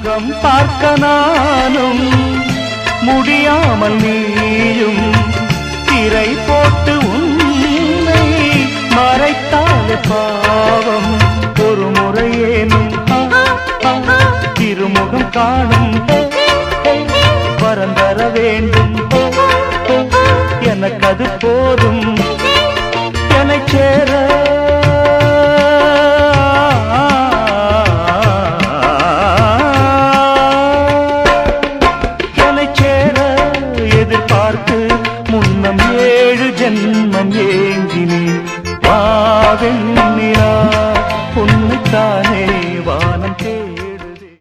முகம் பார்க்க நானும் முடியாமல் நீயும் திரை போட்டு உன்னை மறைத்தாலே பாவம். ஒரு முறையேனும் திருமுகம் காணும் வரம் தர வேண்டும். எனக்கு அது போதும் என்னை சேர. எதிர்பார்த்து முன்னம் 7 ஜென்மம் ஏங்கினேன். வாவென்